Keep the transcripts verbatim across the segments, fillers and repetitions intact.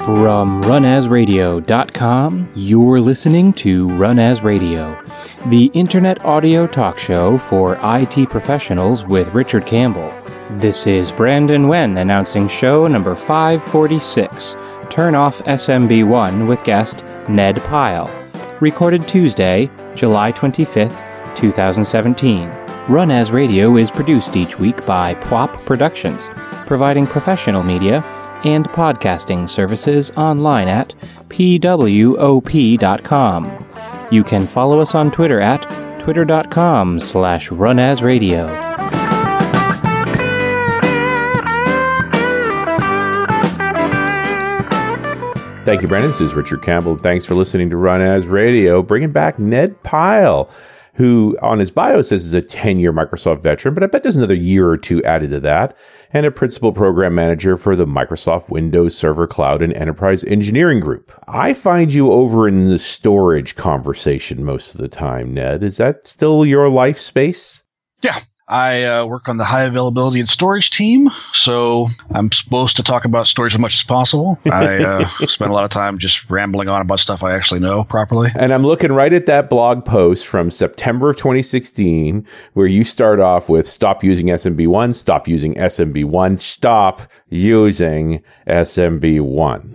From run as radio dot com, you're listening to Run As Radio, the internet audio talk show for I T professionals with Richard Campbell. This is Brandon Wen announcing show number five forty-six, Turn Off S M B one with guest Ned Pyle, recorded Tuesday, July twenty-fifth, twenty seventeen. Run As Radio is produced each week by P W O P Productions, providing professional media and podcasting services online at P W O P dot com. You can follow us on Twitter at twitter.com slash runasradio. Thank you, Brandon. This is Richard Campbell. Thanks for listening to Run As Radio, bringing back Ned Pyle, who on his bio says is a ten-year Microsoft veteran, but I bet there's another year or two added to that, and a principal program manager for the Microsoft Windows Server Cloud and Enterprise Engineering Group. I find you over in the storage conversation most of the time, Ned. Is that still your life space? Yeah. I uh, work on the high availability and storage team, so I'm supposed to talk about storage as much as possible. I uh, spend a lot of time just rambling on about stuff I actually know properly. And I'm looking right at that blog post from September of twenty sixteen, where you start off with stop using S M B one, stop using S M B one, stop using S M B one.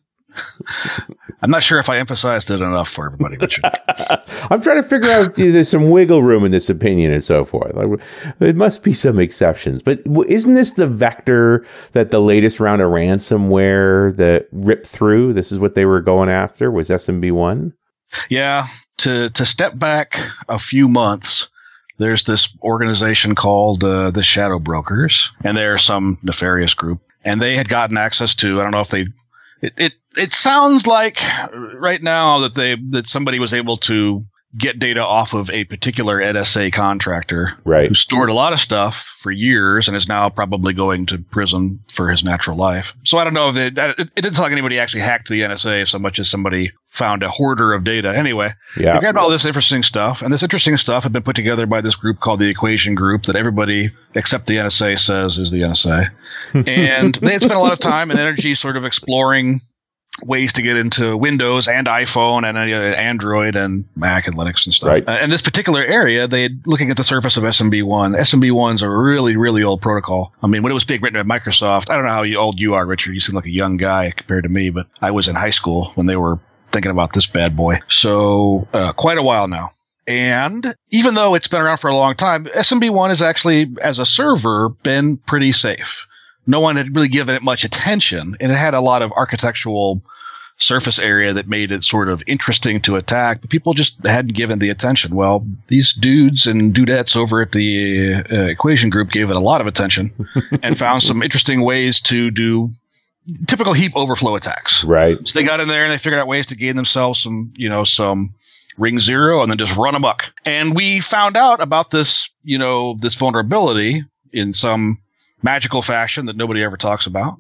I'm not sure if I emphasized it enough for everybody, Richard. I'm trying to figure out if there's some wiggle room in this opinion and so forth. There must be some exceptions. But isn't this the vector that the latest round of ransomware that ripped through? This is what they were going after, was S M B one? Yeah. To, to step back a few months, there's this organization called uh, the Shadow Brokers, and they're some nefarious group. And they had gotten access to, I don't know if they... It, it it sounds like right now that they that somebody was able to get data off of a particular N S A contractor, right, who stored a lot of stuff for years and is now probably going to prison for his natural life. So I don't know if it, it, it didn't sound like anybody actually hacked the N S A so much as somebody found a hoarder of data. Anyway, yeah, they got all this interesting stuff, and this interesting stuff had been put together by this group called the Equation Group that everybody except the N S A says is the N S A. And they had spent a lot of time and energy sort of exploring ways to get into Windows and iPhone and uh, Android and Mac and Linux and stuff. Right. Uh, in this particular area, they looking at the surface of S M B one. S M B one's a really, really old protocol. I mean, when it was being written by Microsoft, I don't know how old you are, Richard. You seem like a young guy compared to me, but I was in high school when they were thinking about this bad boy. So uh, quite a while now. And even though it's been around for a long time, S M B one has actually, as a server, been pretty safe. No one had really given it much attention, and it had a lot of architectural surface area that made it sort of interesting to attack, but people just hadn't given the attention. Well, these dudes and dudettes over at the uh, Equation Group gave it a lot of attention and found some interesting ways to do typical heap overflow attacks. Right. So they got in there and they figured out ways to gain themselves some, you know, some ring zero and then just run amok. And we found out about this, you know, this vulnerability in some magical fashion that nobody ever talks about.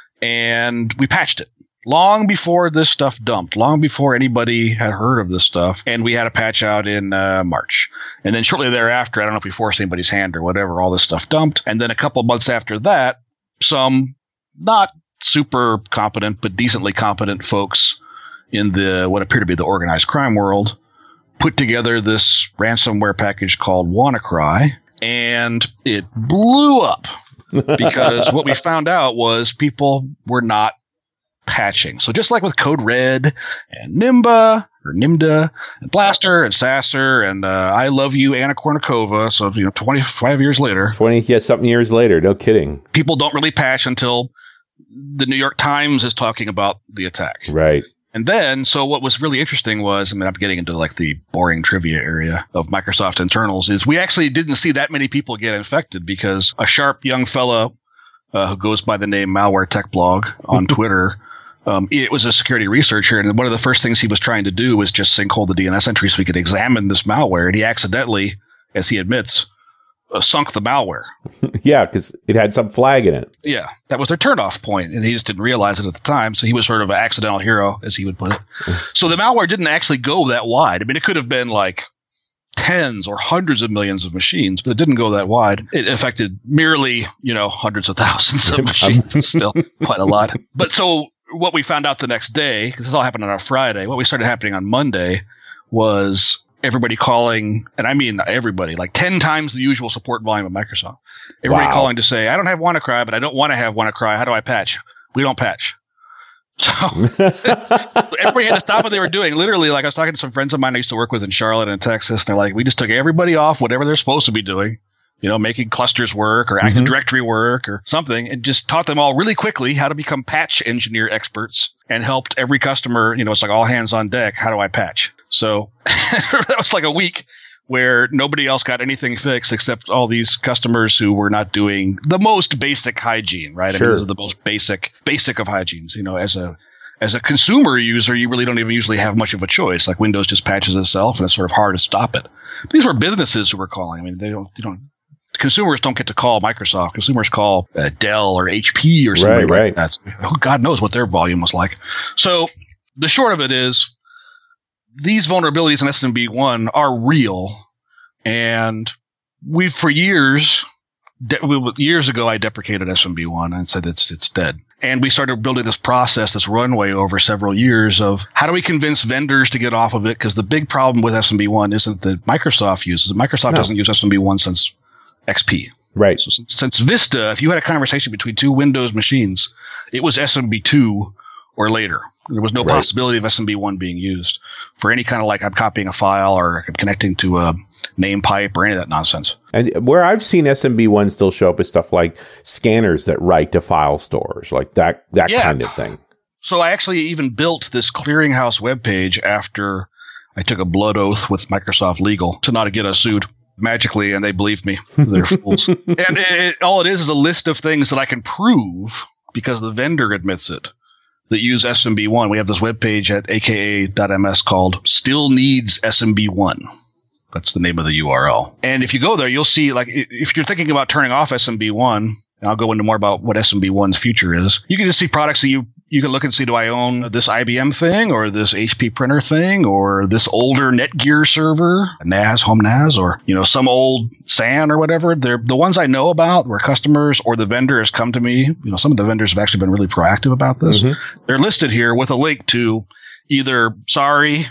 And we patched it long before this stuff dumped, long before anybody had heard of this stuff. And we had a patch out in uh, March. And then shortly thereafter, I don't know if we forced anybody's hand or whatever, all this stuff dumped. And then a couple of months after that, some not super competent, but decently competent folks in the what appeared to be the organized crime world put together this ransomware package called WannaCry. And it blew up. Because what we found out was people were not patching. So just like with Code Red and Nimba or Nimda and Blaster and Sasser and uh, I Love You, Anna Kournikova. So, you know, twenty-five years later. twenty, yeah, something years later. No kidding. People don't really patch until the New York Times is talking about the attack. Right. And then, so what was really interesting was, I mean, I'm getting into like the boring trivia area of Microsoft internals, is we actually didn't see that many people get infected because a sharp young fella uh, who goes by the name Malware Tech Blog on Twitter, um, it was a security researcher, and one of the first things he was trying to do was just sinkhole the D N S entry so he could examine this malware, and he accidentally, as he admits, uh, sunk the malware. Yeah, because it had some flag in it. Yeah, that was their turnoff point, and he just didn't realize it at the time. So he was sort of an accidental hero, as he would put it. So the malware didn't actually go that wide. I mean, it could have been like tens or hundreds of millions of machines, but it didn't go that wide. It affected merely, you know, hundreds of thousands of machines. It's still quite a lot. But so what we found out the next day, because this all happened on a Friday, what we started happening on Monday was everybody calling, and I mean everybody, like ten times the usual support volume of Microsoft. Everybody Wow. calling to say, I don't have WannaCry, but I don't want to have WannaCry. How do I patch? We don't patch. So everybody had to stop what they were doing. Literally, like I was talking to some friends of mine I used to work with in Charlotte and Texas, and they're like, we just took everybody off whatever they're supposed to be doing, you know, making clusters work or Active Mhm. Directory work or something, and just taught them all really quickly how to become patch engineer experts and helped every customer, you know, it's like all hands on deck. How do I patch? So that was like a week where nobody else got anything fixed except all these customers who were not doing the most basic hygiene, right? Sure. I mean, this is the most basic, basic of hygienes. You know, as a as a consumer user, you really don't even usually have much of a choice. Like Windows just patches itself, and it's sort of hard to stop it. But these were businesses who were calling. I mean, they don't, they don't. Consumers don't get to call Microsoft. Consumers call uh, Dell or H P or somebody Right, like right. that. So, oh, God knows what their volume was like. So the short of it is, these vulnerabilities in S M B one are real, and we've for years, de- we, years ago, I deprecated S M B one and said it's it's dead. And we started building this process, this runway over several years of how do we convince vendors to get off of it? Because the big problem with S M B one isn't that Microsoft uses it. Microsoft No. doesn't use S M B one since X P. Right. So since, since Vista, if you had a conversation between two Windows machines, it was S M B two or later. There was no Right. possibility of S M B one being used for any kind of like I'm copying a file or I'm connecting to a name pipe or any of that nonsense. And where I've seen S M B one still show up is stuff like scanners that write to file stores, like that that Yeah. kind of thing. So I actually even built this clearinghouse webpage after I took a blood oath with Microsoft Legal to not get us sued magically, and they believed me. They're fools. And it, it, all it is is a list of things that I can prove because the vendor admits it that use S M B one. We have this webpage at a k a dot m s called Still Needs S M B one. That's the name of the U R L. And if you go there, you'll see, like, if you're thinking about turning off S M B one, and I'll go into more about what S M B one's future is, you can just see products that you you can look and see, do I own this I B M thing or this H P printer thing or this older Netgear server, N A S, home N A S, or, you know, some old S A N or whatever. They're the ones I know about where customers or the vendor has come to me. You know, some of the vendors have actually been really proactive about this. Mm-hmm. They're listed here with a link to either sorry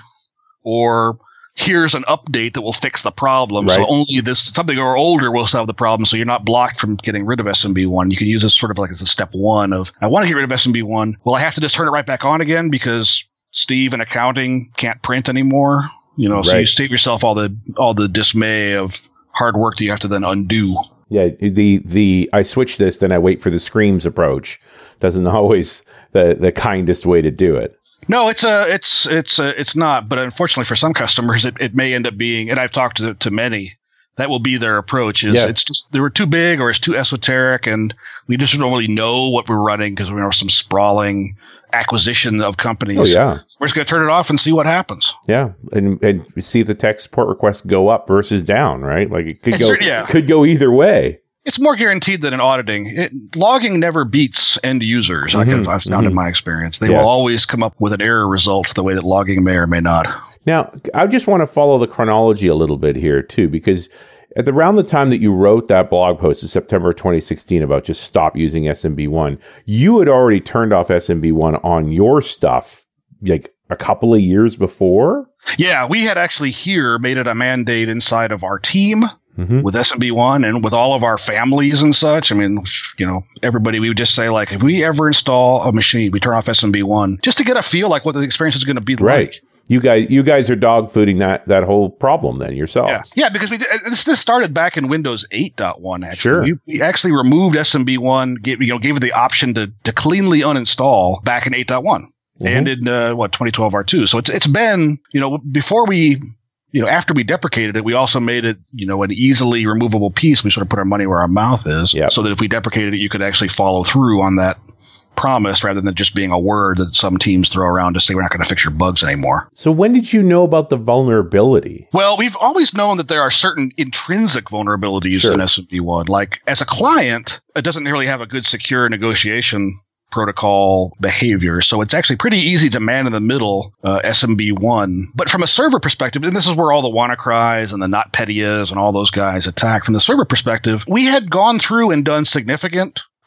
or here's an update that will fix the problem. Right. So only this something or older will solve the problem. So you're not blocked from getting rid of S M B one. You can use this sort of like as a step one of, I want to get rid of S M B one. Well, I have to just turn it right back on again because Steve in accounting can't print anymore. You know, so Right. you save yourself all the all the dismay of hard work that you have to then undo. Yeah, the the I switch this, then I wait for the screams approach. Doesn't always the the kindest way to do it. No, it's a, it's, it's a, it's not. But unfortunately for some customers, it, it may end up being, and I've talked to, to many, that will be their approach is Yeah. it's just, they were too big or it's too esoteric and we just don't really know what we're running because we are some sprawling acquisition of companies. Oh, yeah. We're just going to turn it off and see what happens. Yeah, and and see the tech support requests go up versus down, right? Like it could It's go cer- yeah. could go either way. It's more guaranteed than in auditing. It, logging never beats end users. Like Mhm, I've, I've found mhm. in my experience, they Yes. will always come up with an error result the way that logging may or may not. Now, I just want to follow the chronology a little bit here too, because at the, around the time that you wrote that blog post in September twenty sixteen about just stop using S M B one, you had already turned off S M B one on your stuff like a couple of years before. Yeah, we had actually here made it a mandate inside of our team. Mm-hmm. With S M B one and with all of our families and such. I mean, you know, everybody, we would just say, like, if we ever install a machine, we turn off S M B one just to get a feel like what the experience is going to be Right. like. You guys, you guys are dog fooding that, that whole problem then yourselves. Yeah, yeah, because we did, this, this started back in Windows eight point one. Actually, Sure. we, we actually removed S M B one, gave, you know, gave it the option to, to cleanly uninstall back in eight point one Mhm. and in uh, what twenty twelve R two. So it's it's been, you know, before we. You know, after we deprecated it, we also made it, you know, an easily removable piece. We sort of put our money where our mouth is, Yep. so that if we deprecated it, you could actually follow through on that promise rather than just being a word that some teams throw around to say we're not going to fix your bugs anymore. So when did you know about the vulnerability? Well, we've always known that there are certain intrinsic vulnerabilities Sure. in S M B one. Like as a client, it doesn't really have a good secure negotiation protocol behavior. So it's actually pretty easy to man in the middle uh, S M B one. But from a server perspective, and this is where all the WannaCrys and the NotPetya's and all those guys attack. From the server perspective, we had gone through and done significant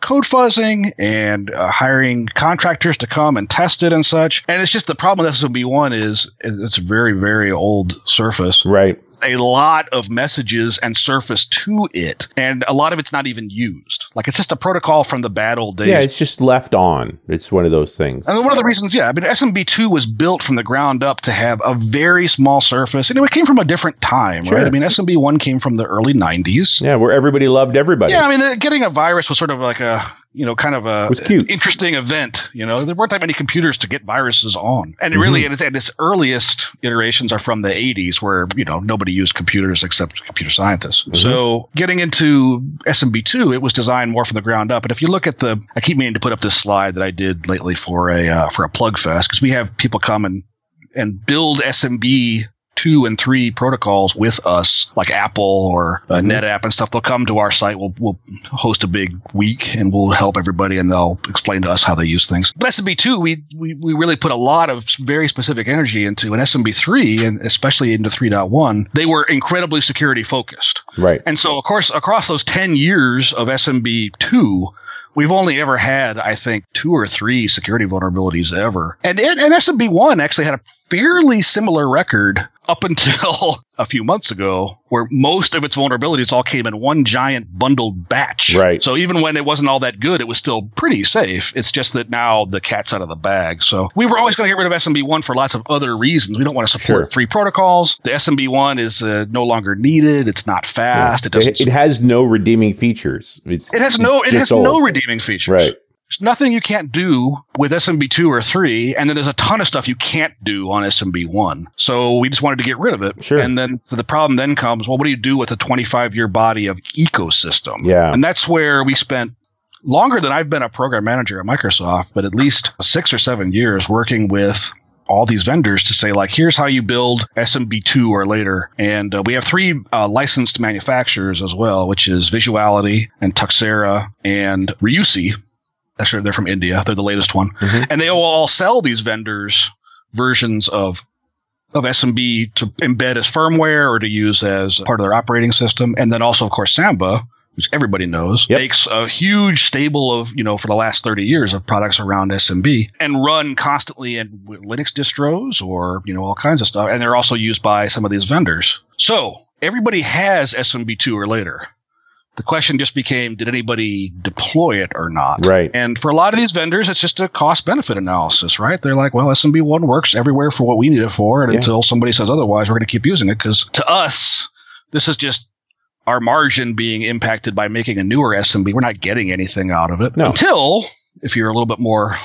code fuzzing and uh, hiring contractors to come and test it and such. And it's just the problem with S M B one is, is it's a very, very old surface. Right. A lot of messages and surface to it, and a lot of it's not even used. Like, it's just a protocol from the bad old days. Yeah, it's just left on. It's one of those things. And one of the reasons, yeah, I mean, S M B two was built from the ground up to have a very small surface, and it came from a different time, Sure. right? I mean, S M B one came from the early nineties. Yeah, where everybody loved everybody. Yeah, I mean, uh, getting a virus was sort of like a, you know, kind of a was cute. interesting event. You know, there weren't that many computers to get viruses on. And mm-hmm. really, and its earliest iterations are from the eighties where, you know, nobody used computers except computer scientists. Mm-hmm. So getting into S M B two, it was designed more from the ground up. And if you look at the, I keep meaning to put up this slide that I did lately for a, uh, for a plug fest, because we have people come and, and build S M B two and three protocols with us, like Apple or uh, mm-hmm. NetApp and stuff. They'll come to our site. We'll, we'll host a big week and we'll help everybody and they'll explain to us how they use things. But S M B two, we, we, we really put a lot of very specific energy into. And S M B three, and especially into three point one, they were incredibly security focused. Right. And so, of course, across those ten years of S M B two, we've only ever had, I think, two or three security vulnerabilities ever. And, and S M B one actually had a fairly similar record up until a few months ago, where most of its vulnerabilities all came in one giant bundled batch. Right. So even when it wasn't all that good, it was still pretty safe. It's just that now the cat's out of the bag. So we were always going to get rid of S M B one for lots of other reasons. We don't want to support Sure. three protocols. The S M B one is uh, no longer needed. It's not fast. Yeah. It doesn't. It, it has no redeeming features. It's, It has no. It has old. no redeeming features. Right. There's nothing you can't do with S M B two or three, and then there's a ton of stuff you can't do on S M B one. So we just wanted to get rid of it. Sure. And then so the problem then comes, well, what do you do with a twenty-five year body of ecosystem? Yeah. And that's where we spent longer than I've been a program manager at Microsoft, but at least six or seven years working with all these vendors to say, like, here's how you build S M B two or later. And uh, we have three uh, licensed manufacturers as well, which is Visuality and Tuxera and Ryusi. That's right, they're from India. They're the latest one. Mm-hmm. And they will all sell these vendors versions of of S M B to embed as firmware or to use as part of their operating system. And then also, of course, Samba, which everybody knows, yep. makes a huge stable of, you know, for the last thirty years of products around S M B and run constantly in Linux distros or, you know, all kinds of stuff. And they're also used by some of these vendors. So everybody has S M B two or later. The question just became, did anybody deploy it or not? Right. And for a lot of these vendors, it's just a cost-benefit analysis, right? They're like, well, S M B one works everywhere for what we need it for, and yeah. until somebody says otherwise, we're going to keep using it, because to us, this is just our margin being impacted by making a newer S M B. We're not getting anything out of it. No. Until, if you're a little bit more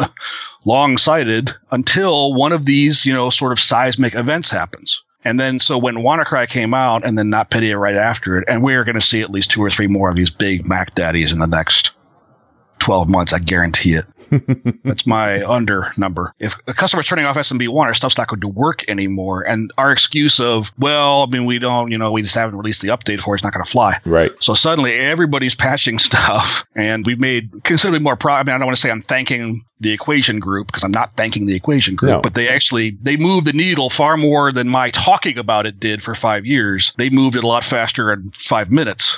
long-sighted, until one of these, you know, sort of seismic events happens. And then, so when WannaCry came out, and then NotPetya right after it, and we're going to see at least two or three more of these big Mac daddies in the next twelve months, I guarantee it. That's my under number. If a customer's turning off S M B one, our stuff's not going to work anymore. And our excuse of, well, I mean, we don't, you know, we just haven't released the update for it, it's not going to fly. Right. So suddenly everybody's patching stuff, and we've made considerably more pro. I mean, I don't want to say I'm thanking the Equation Group, because I'm not thanking the Equation Group, no. but they actually, they moved the needle far more than my talking about it did for five years. They moved it a lot faster in five minutes.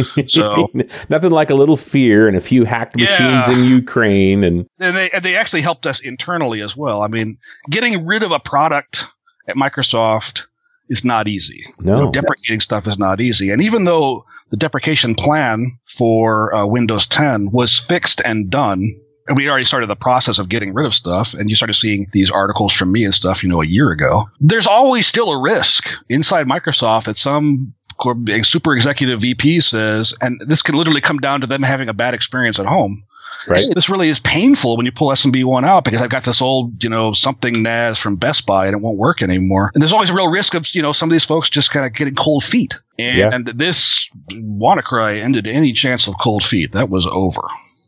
So nothing like a little fear and a few hacked machines yeah. in Ukraine, and and they and they actually helped us internally as well. I mean, getting rid of a product at Microsoft is not easy. No, you know, deprecating stuff is not easy. And even though the deprecation plan for uh, Windows ten was fixed and done, and we already started the process of getting rid of stuff, and you started seeing these articles from me and stuff, you know, a year ago, there's always still a risk inside Microsoft that some super executive V P says, and this can literally come down to them having a bad experience at home. Right. Hey, this really is painful when you pull S M B one out, because I've got this old, you know, something N A S from Best Buy and it won't work anymore. And there's always a real risk of, you know, some of these folks just kind of getting cold feet. And yeah. this WannaCry ended any chance of cold feet. That was over.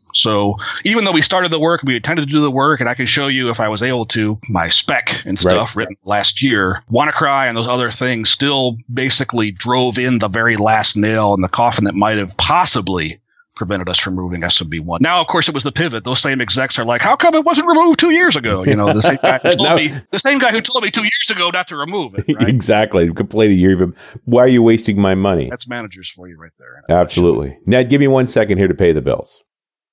So even though we started the work, we intended to do the work, and I can show you, if I was able to, my spec and stuff right. written last year, WannaCry and those other things still basically drove in the very last nail in the coffin that might have possibly prevented us from removing S M B one. Now, of course, it was the pivot. Those same execs are like, how come it wasn't removed two years ago? You know, the same guy who told, now, me, the same guy who told me two years ago not to remove it. Right? Exactly. Complain a year of him. Why are you wasting my money? That's managers for you right there. Absolutely. Ned, give me one second here to pay the bills.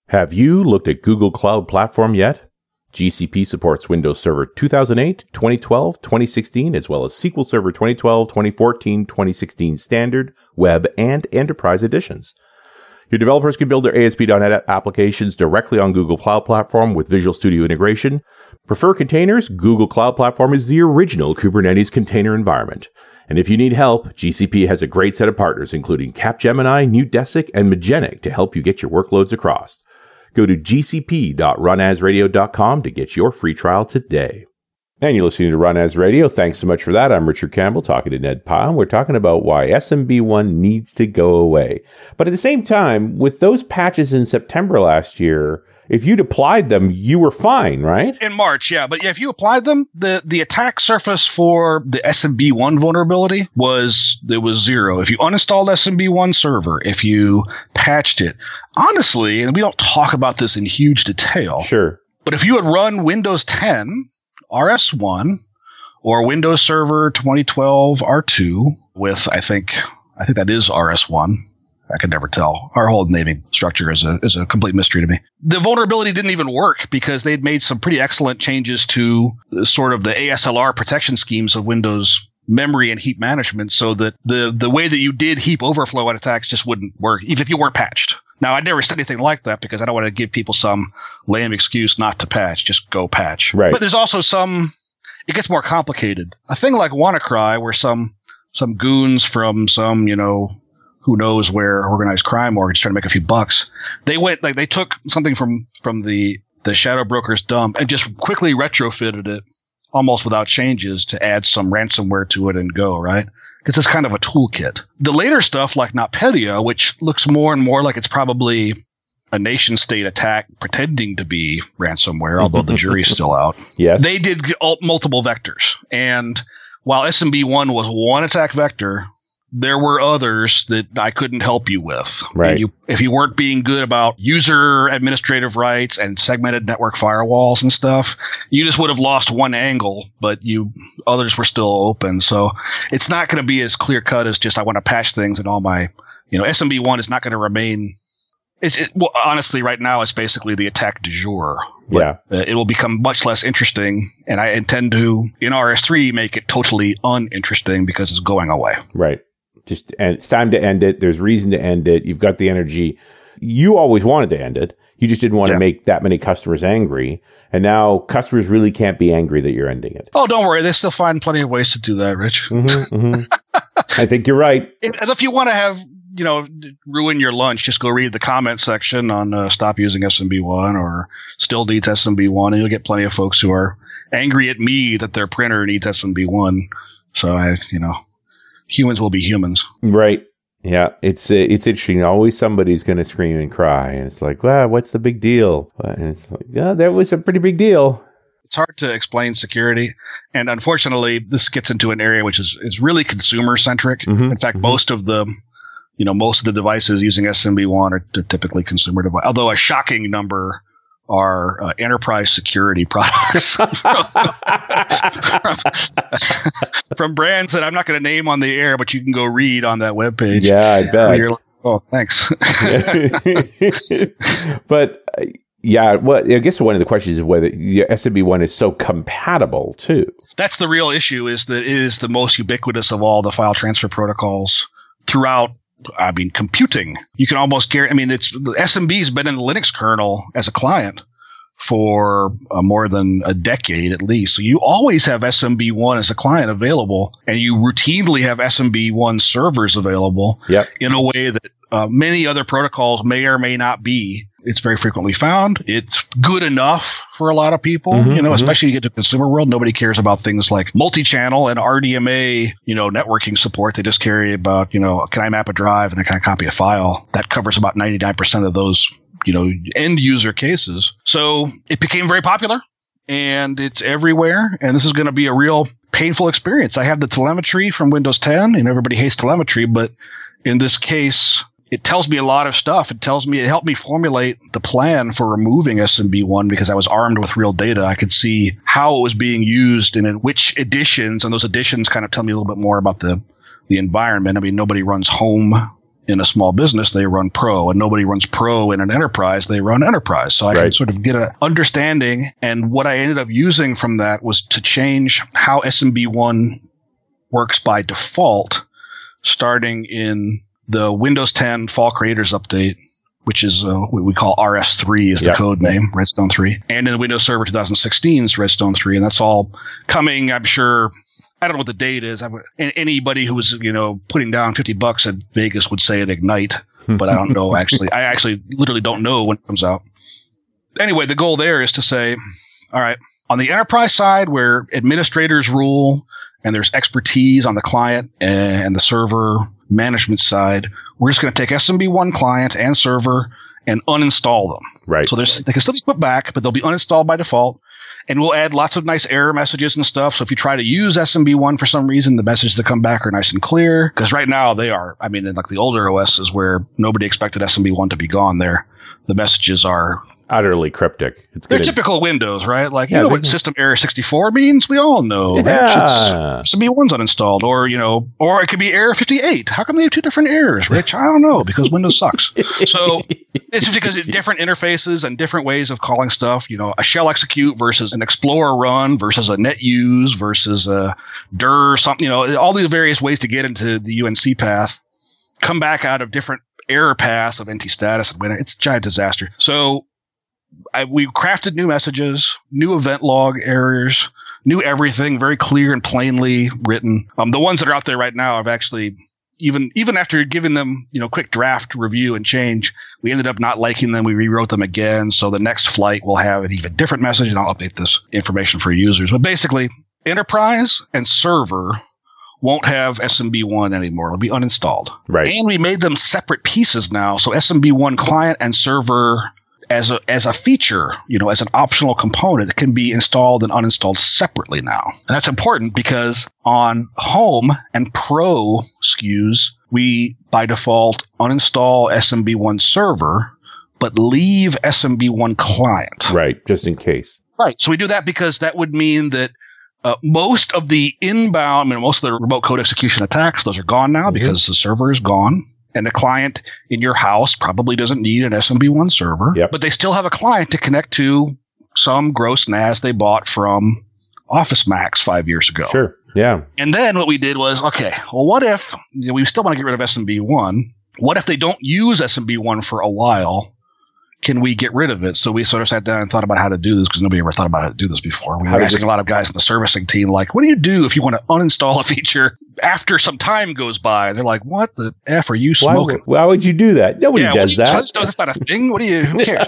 Have you looked at Google Cloud Platform yet? G C P supports Windows Server two thousand eight, twenty twelve, twenty sixteen, as well as S Q L Server twenty twelve, twenty fourteen, twenty sixteen Standard, Web, and Enterprise editions. Your developers can build their A S P dot net applications directly on Google Cloud Platform with Visual Studio integration. Prefer containers? Google Cloud Platform is the original Kubernetes container environment. And if you need help, G C P has a great set of partners, including Capgemini, Neudesic, and Magenic to help you get your workloads across. Go to g c p dot run as radio dot com to get your free trial today. And you're listening to Run As Radio. Thanks so much for that. I'm Richard Campbell talking to Ned Pyle. We're talking about why S M B one needs to go away. But at the same time, with those patches in September last year, if you'd applied them, you were fine, right? In March, yeah. But yeah, if you applied them, the, the attack surface for the S M B one vulnerability was, it was zero. If you uninstalled S M B one server, if you patched it, honestly, and we don't talk about this in huge detail. Sure. But if you had run Windows ten, R S one, or Windows Server twenty twelve R two with, I think, I think that is R S one. I could never tell. Our whole naming structure is a is a complete mystery to me. The vulnerability didn't even work because they'd made some pretty excellent changes to sort of the A S L R protection schemes of Windows memory and heap management, so that the the way that you did heap overflow attacks just wouldn't work, even if you weren't patched. Now, I never said anything like that because I don't want to give people some lame excuse not to patch. Just go patch. Right. But there's also some – it gets more complicated. A thing like WannaCry, where some some goons from some, you know – who knows where organized crime or just trying to make a few bucks. They went like they took something from from the the Shadow Broker's dump and just quickly retrofitted it almost without changes to add some ransomware to it and go, right? Because it's kind of a toolkit. The later stuff like NotPetya, which looks more and more like it's probably a nation state attack pretending to be ransomware, although the jury's still out. Yes. They did multiple vectors. And while S M B one was one attack vector, there were others that I couldn't help you with. Right. And you, if you weren't being good about user administrative rights and segmented network firewalls and stuff, you just would have lost one angle, but you others were still open. So it's not going to be as clear cut as just I want to patch things and all my, you know, S M B one is not going to remain. It's, it, well, honestly, right now it's basically the attack du jour. Yeah. Uh, it will become much less interesting, and I intend to, in R S three, make it totally uninteresting because it's going away. Right. Just and it's time to end it. There's reason to end it. You've got the energy. You always wanted to end it. You just didn't want yeah. to make that many customers angry. And now customers really can't be angry that you're ending it. Oh, don't worry. They still find plenty of ways to do that, Rich. Mm-hmm, mm-hmm. I think you're right. And if you want to have, you know, ruin your lunch, just go read the comment section on uh, Stop Using S M B one or Still Needs S M B one, and you'll get plenty of folks who are angry at me that their printer needs S M B one. So I, you know. Humans will be humans. Right. Yeah. It's uh, it's interesting. Always somebody's going to scream and cry. And it's like, well, what's the big deal? And it's like, yeah, that was a pretty big deal. It's hard to explain security. And unfortunately, this gets into an area which is, is really consumer centric. Mm-hmm. In fact, mm-hmm. most of the, you know, most of the devices using S M B one are typically consumer devices, although a shocking number are uh, enterprise security products from, from, from brands that I'm not going to name on the air, but you can go read on that webpage. Yeah, I bet. You're like, oh, thanks. But uh, yeah, well, I guess one of the questions is whether the S M B one is so compatible too. That's the real issue. Is that it is the most ubiquitous of all the file transfer protocols throughout. I mean, computing. You can almost guarantee. I mean, it's S M B's been in the Linux kernel as a client for uh, more than a decade at least. So you always have S M B one as a client available, and you routinely have S M B one servers available. Yep. In a way that uh, many other protocols may or may not be. It's very frequently found. It's good enough for a lot of people, mm-hmm, you know, mm-hmm. especially you get to the consumer world. Nobody cares about things like multi-channel and R D M A, you know, networking support. They just care about, you know, can I map a drive and can I copy a file? That covers about ninety-nine percent of those, you know, end user cases. So it became very popular and it's everywhere. And this is going to be a real painful experience. I have the telemetry from Windows ten, and everybody hates telemetry, but in this case, it tells me a lot of stuff. It tells me, it helped me formulate the plan for removing S M B one because I was armed with real data. I could see how it was being used and in which editions, and those editions kind of tell me a little bit more about the, the environment. I mean, nobody runs home in a small business, they run Pro, and nobody runs Pro in an enterprise. They run Enterprise. So I right. can sort of get an understanding. And what I ended up using from that was to change how S M B one works by default, starting in the Windows ten Fall Creators Update, which is uh, what we call R S three is the yep. code name, Redstone three, and in the Windows Server twenty sixteen's Redstone three. And that's all coming, I'm sure. I don't know what the date is. I would, anybody who was, you know, putting down fifty bucks at Vegas would say at Ignite, but I don't know actually. I actually literally don't know when it comes out. Anyway, the goal there is to say, all right, on the enterprise side where administrators rule and there's expertise on the client and the server management side, we're just going to take S M B one client and server and uninstall them. Right. So there's, they can still be put back, but they'll be uninstalled by default. And we'll add lots of nice error messages and stuff. So if you try to use S M B one for some reason, the messages that come back are nice and clear. Because right now they are. I mean, in like the older O Ss where nobody expected S M B one to be gone there, the messages are utterly cryptic. It's They're gonna, typical Windows, right? Like, you yeah, know what system error sixty-four means? We all know. Yeah. S M B one's uninstalled. Or, you know, or it could be error fifty-eight. How come they have two different errors, Rich? I don't know, because Windows sucks. So it's just because it's different interfaces and different ways of calling stuff. You know, a shell execute versus an Explorer run versus a net use versus a D I R something, you know, all these various ways to get into the U N C path come back out of different error paths of N T status and winner. It's a giant disaster. So I, we crafted new messages, new event log errors, new everything, very clear and plainly written. Um, the ones that are out there right now, I've actually even even after giving them, you know, quick draft review and change, we ended up not liking them. We rewrote them again. So the next flight will have an even different message, and I'll update this information for users. But basically, enterprise and server won't have S M B one anymore. It'll be uninstalled. Right. And we made them separate pieces now. So S M B one client and server as a as a feature, you know, as an optional component, it can be installed and uninstalled separately now. And that's important because on home and pro S K Us, we by default uninstall S M B one server, but leave S M B one client. Right, just in case. Right. So we do that because that would mean that Uh, most of the inbound, I mean, most of the remote code execution attacks, those are gone now mm-hmm. because the server is gone. And the client in your house probably doesn't need an S M B one server. Yep. But they still have a client to connect to some gross N A S they bought from Office Max five years ago. Sure. Yeah. And then what we did was, okay, well, what if, you know, we still want to get rid of S M B one. What if they don't use S M B one for a while? Can we get rid of it? So we sort of sat down and thought about how to do this because nobody ever thought about how to do this before. We how were asking just, a lot of guys in the servicing team, like, what do you do if you want to uninstall a feature after some time goes by? They're like, what the F are you smoking? Why, why would you do that? Nobody yeah, does you, that. That's not a thing. What do you, who cares?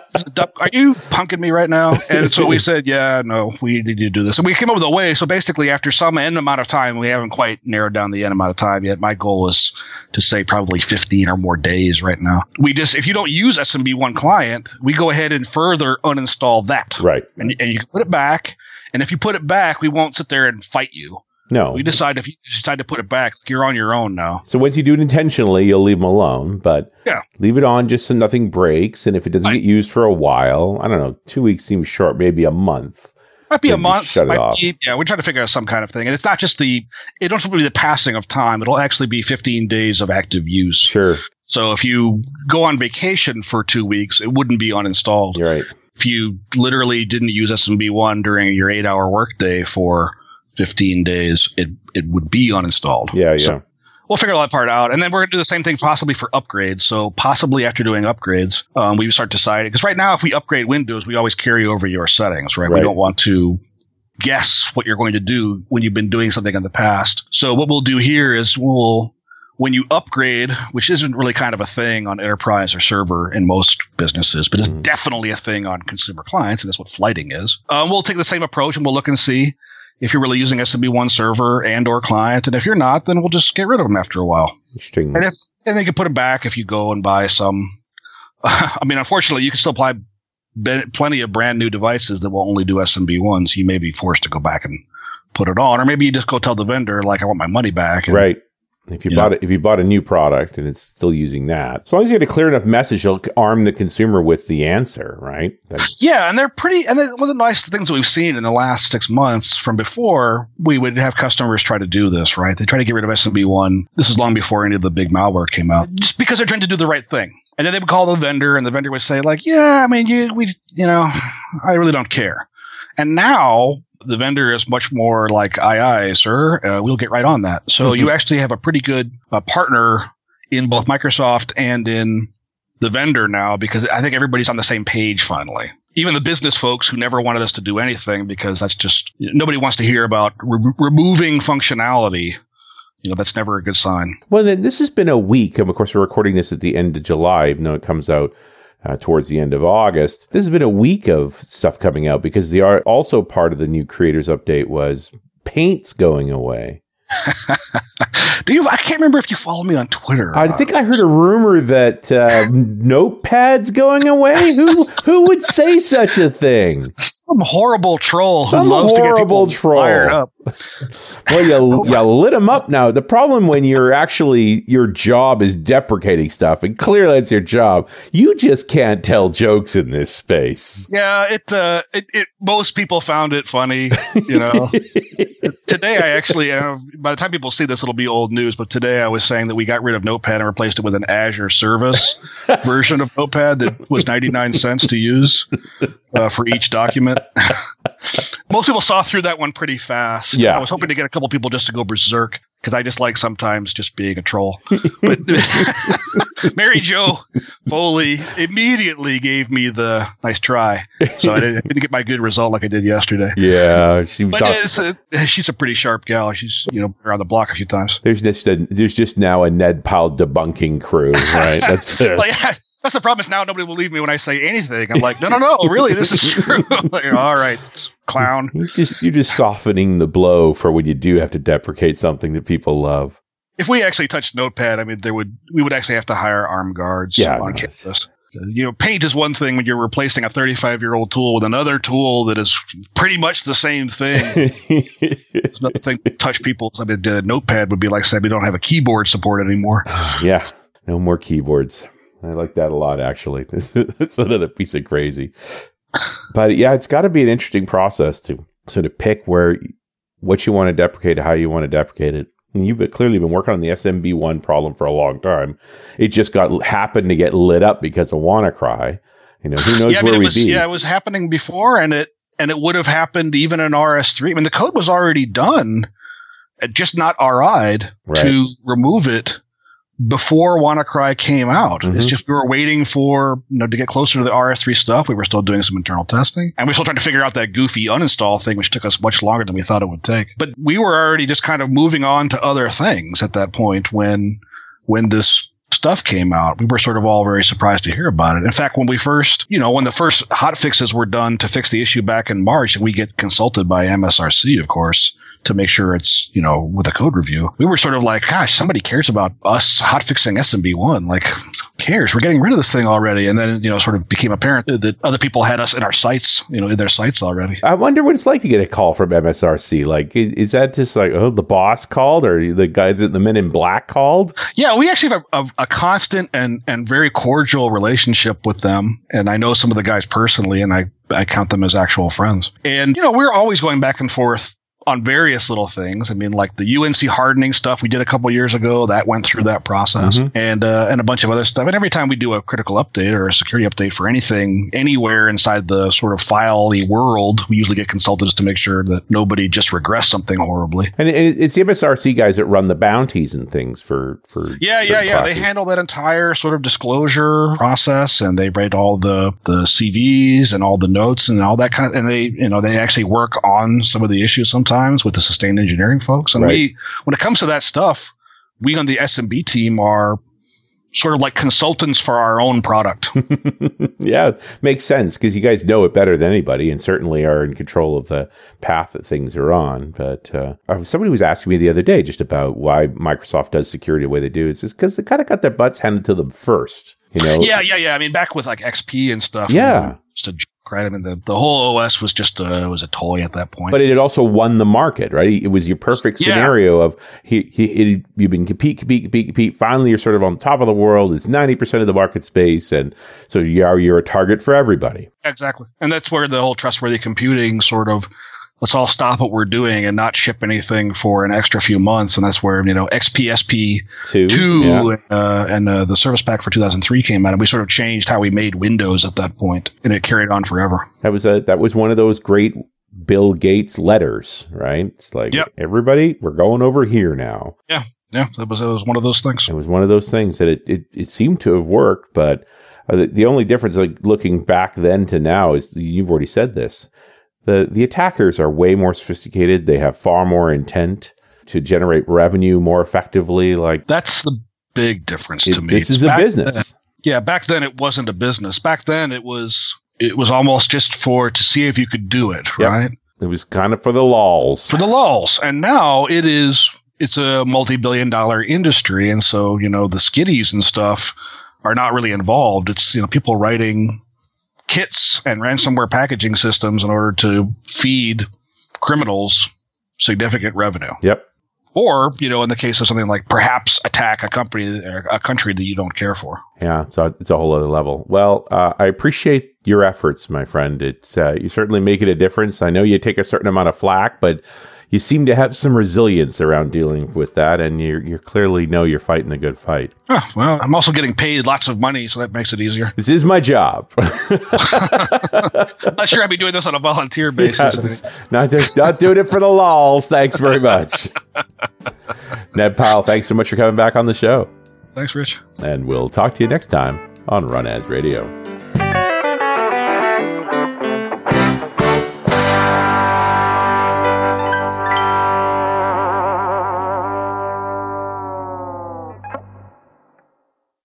Are you punking me right now? And so we said, yeah, no, we need to do this. And we came up with a way. So basically, after some end amount of time, we haven't quite narrowed down the end amount of time yet. My goal is to say probably fifteen or more days right now. We just, if you don't use S M B one client, we go ahead and further uninstall that. Right. And, and you can put it back. And if you put it back, we won't sit there and fight you. No. We decide if you decide to put it back, you're on your own now. So once you do it intentionally, you'll leave them alone. But yeah. leave it on just so nothing breaks. And if it doesn't I, get used for a while, I don't know, two weeks seems short, maybe a month. Might be a month. Shut it might off. Be, yeah, we're trying to figure out some kind of thing. And it's not just the, it don't be the passing of time. It'll actually be fifteen days of active use. Sure. So if you go on vacation for two weeks, it wouldn't be uninstalled. You're right. If you literally didn't use S M B one during your eight hour workday for fifteen days, it, it would be uninstalled. Yeah, yeah. So we'll figure all that part out. And then we're going to do the same thing possibly for upgrades. So possibly after doing upgrades, um, we start deciding, because right now if we upgrade Windows, we always carry over your settings, right? right? We don't want to guess what you're going to do when you've been doing something in the past. So what we'll do here is we'll, when you upgrade, which isn't really kind of a thing on enterprise or server in most businesses, but it's mm. definitely a thing on consumer clients, and that's what flighting is. Um, we'll take the same approach and we'll look and see if you're really using S M B one server and or client. And if you're not, then we'll just get rid of them after a while. Interesting. And if and then you can put them back if you go and buy some. I mean, unfortunately, you can still buy plenty of brand new devices that will only do S M B one, so you may be forced to go back and put it on. Or maybe you just go tell the vendor, like, I want my money back. And right. If you Yeah. bought it, if you bought a new product and it's still using that, as long as you get a clear enough message, you'll arm the consumer with the answer, right? That's, Yeah, and they're pretty. And then one of the nice things that we've seen in the last six months from before, we would have customers try to do this, right? They try to get rid of S M B one. This is long before any of the big malware came out, just because they're trying to do the right thing. And then they would call the vendor, and the vendor would say, like, "Yeah, I mean, you, we, you know, I really don't care." And now the vendor is much more like, "Aye, aye, sir, uh, we'll get right on that." So Mhm. you actually have a pretty good uh, partner in both Microsoft and in the vendor now, because I think everybody's on the same page finally. Even the business folks who never wanted us to do anything, because that's just, nobody wants to hear about re- removing functionality. You know, that's never a good sign. well, then this has been a week. And of course, we're recording this at the end of July, even though it comes out uh, towards the end of August. This has been a week of stuff coming out, because the art, also part of the new creators update was Paint's going away. Do you? I can't remember if you follow me on Twitter. I think I heard a rumor that uh, Notepad's going away. Who who would say such a thing? Some horrible troll Some who loves to get horrible people troll. fired up. Well, you, you lit them up now. The problem when you're actually, your job is deprecating stuff, and clearly that's your job, you just can't tell jokes in this space. Yeah, it, uh, it, it, most people found it funny, you know. Today, I actually, uh, by the time people see this, it'll be old news, but today I was saying that we got rid of Notepad and replaced it with an Azure service version of Notepad that was ninety-nine cents to use uh, for each document. Most people saw through that one pretty fast. Yeah. I was hoping to get a couple people just to go berserk, because I just like sometimes just being a troll. But Mary Jo Foley immediately gave me the nice try, so I didn't, I didn't get my good result like I did yesterday. Yeah, she was But talk- it's a, she's a pretty sharp gal. She's, you know, been around the block a few times. there's just a, there's just now a Ned Powell debunking crew, right? That's it. Like, that's the problem, is now nobody will believe me when I say anything. I'm like, no, no, no, really, this is true. Like, all right, clown. You're just you're just softening the blow for when you do have to deprecate something that people love. If we actually touched Notepad, I mean, there would we would actually have to hire armed guards Yeah, on no, it's- campus. You know, Paint is one thing when you're replacing a thirty-five-year-old tool with another tool that is pretty much the same thing. It's another thing to touch people. I mean, uh, Notepad would be like saying we don't have a keyboard support anymore. Yeah, no more keyboards. I like that a lot, actually. It's another piece of crazy. But yeah, it's got to be an interesting process to sort of pick where, what you want to deprecate, how you want to deprecate it. And you've been, clearly been working on the S M B one problem for a long time. It just got happened to get lit up because of WannaCry. You know, who knows yeah, I where mean, it we'd was, be. yeah, it was happening before, and it and it would have happened even in R S three. I mean, the code was already done, uh, just not R I'd Right. to remove it before WannaCry came out. Mhm. It's just we were waiting for, you know, to get closer to the R S three stuff. We were still doing some internal testing, and we were still trying to figure out that goofy uninstall thing, which took us much longer than we thought it would take. But we were already just kind of moving on to other things at that point when when this stuff came out. We were sort of all very surprised to hear about it. In fact, when we first, you know, when the first hot fixes were done to fix the issue back in March, and we get consulted by M S R C, of course, to make sure it's, you know, with a code review, we were sort of like, gosh, somebody cares about us hot fixing S M B one. Like, who cares? We're getting rid of this thing already. And then, you know, sort of became apparent that other people had us in our sites, you know, in their sites already. I wonder what it's like to get a call from M S R C. Like, is, is that just like, oh, the boss called, or the guys at the Men in Black called? Yeah, we actually have a, a, a constant and, and very cordial relationship with them. And I know some of the guys personally, and I, I count them as actual friends. And, you know, we're always going back and forth on various little things. I mean, like the U N C hardening stuff we did a couple years ago, that went through that process, Mhm. and uh, and a bunch of other stuff. And every time we do a critical update or a security update for anything, anywhere inside the sort of file-y world, we usually get consultants to make sure that nobody just regressed something horribly. And it, it's the M S R C guys that run the bounties and things for for Yeah, yeah, certain yeah. classes. They handle that entire sort of disclosure process, and they write all the, the C Vs and all the notes and all that kind of, and they, you know, they actually work on some of the issues sometimes with the sustained engineering folks. And Right. we, when it comes to that stuff, we on the S M B team are sort of like consultants for our own product. Yeah, makes sense because you guys know it better than anybody, and certainly are in control of the path that things are on. But uh, somebody was asking me the other day just about why Microsoft does security the way they do. It's just because they kind of got their butts handed to them first. You know? yeah, yeah, yeah. I mean, back with like X P and stuff. Yeah. you know, just a joke right? I mean, the, the whole O S was just a, was a toy at that point. But it had also won the market, right? It was your perfect scenario yeah. of he, he, it, you've been compete, compete, compete, compete. Finally, you're sort of on top of the world. It's ninety percent of the market space. And so you are, you're a target for everybody. Exactly. And that's where the whole trustworthy computing sort of, let's all stop what we're doing and not ship anything for an extra few months. And that's where, you know, X P S P two, two yeah. uh, and uh, the Service Pack for two thousand three came out. And we sort of changed how we made Windows at that point, and it carried on forever. That was a, that was one of those great Bill Gates letters, right? It's like, yep. everybody, we're going over here now. Yeah. Yeah. It was, it was one of those things. It was one of those things that it, it, it seemed to have worked, but uh, the, the only difference, like looking back then to now, is you've already said this. The the attackers are way more sophisticated. They have far more intent to generate revenue more effectively. Like that's the big difference it, to me. This is a business. Then, yeah, back then it wasn't a business. Back then it was it was almost just for to see if you could do it, yep. right? It was kind of for the lulz. For the lulz. And now it is it's a multi-billion dollar industry, and so, you know, the skiddies and stuff are not really involved. It's, you know, people writing kits and ransomware packaging systems in order to feed criminals significant revenue. Yep. Or, you know, in the case of something like perhaps attack a company or a country that you don't care for. Yeah, so it's a whole other level. Well, uh, I appreciate your efforts, my friend. It's uh, you certainly make it a difference. I know you take a certain amount of flack, but you seem to have some resilience around dealing with that, and you you clearly know you're fighting a good fight. Oh, well, I'm also getting paid lots of money, so that makes it easier. This is my job. I'm not sure I'd be doing this on a volunteer basis. Yeah, not just not doing it for the lulz. Thanks very much. Ned Pyle, thanks so much for coming back on the show. Thanks, Rich. And we'll talk to you next time on Run As Radio.